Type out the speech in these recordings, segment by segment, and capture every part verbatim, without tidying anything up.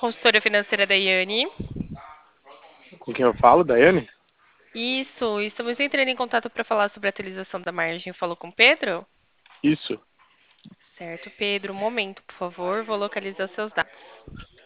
consultora financeira da Yane. Com quem eu falo, Daiane? Isso, estamos entrando em contato para falar sobre a atualização da margem. Falou com o Pedro? Isso. Certo, Pedro, um momento, por favor, vou localizar seus dados.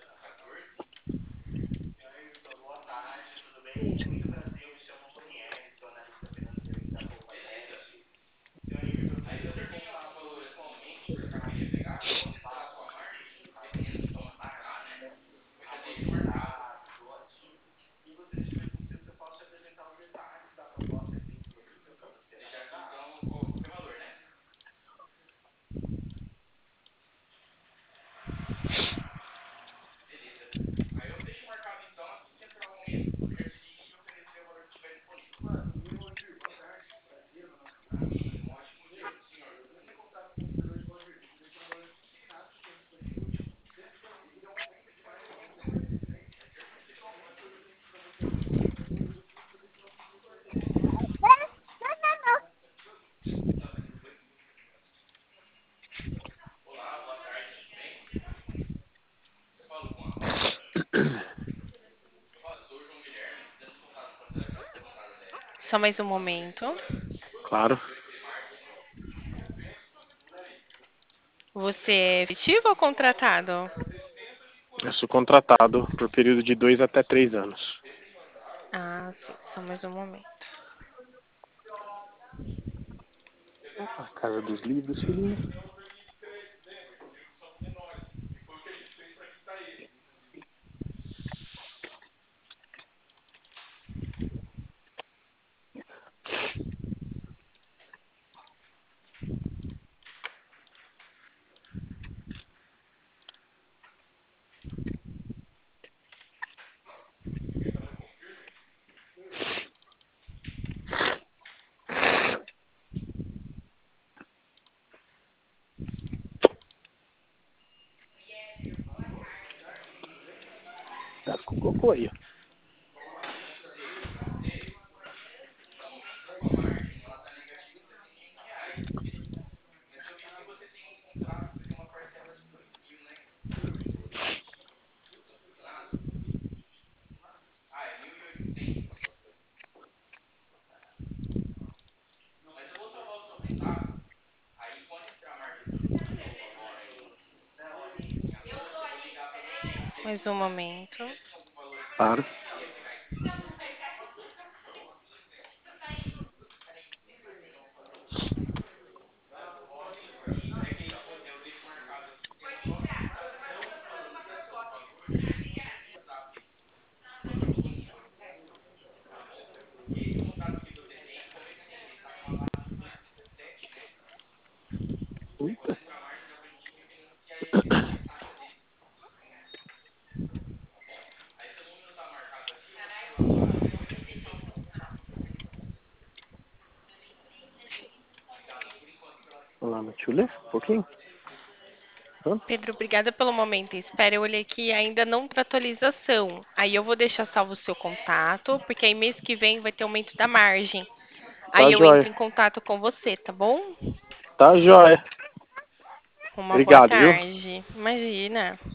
Só mais um momento. Claro. Você é efetivo ou contratado? Eu sou contratado por período de dois até três anos. Ah, sim, só mais um momento. A Casa dos Livros, filhinho. Tá com cocô aí, ó. Mais um momento. Claro. Eita. Vamos lá, Matulha, um pouquinho. Pronto. Pedro, obrigada pelo momento. Espera, eu olhei aqui, ainda não tem atualização. Aí eu vou deixar salvo o seu contato, porque aí mês que vem vai ter aumento da margem. Tá Aí eu entro jóia. em contato com você, tá bom? Tá jóia. Uma boa Obrigado, viu? tarde. Imagina.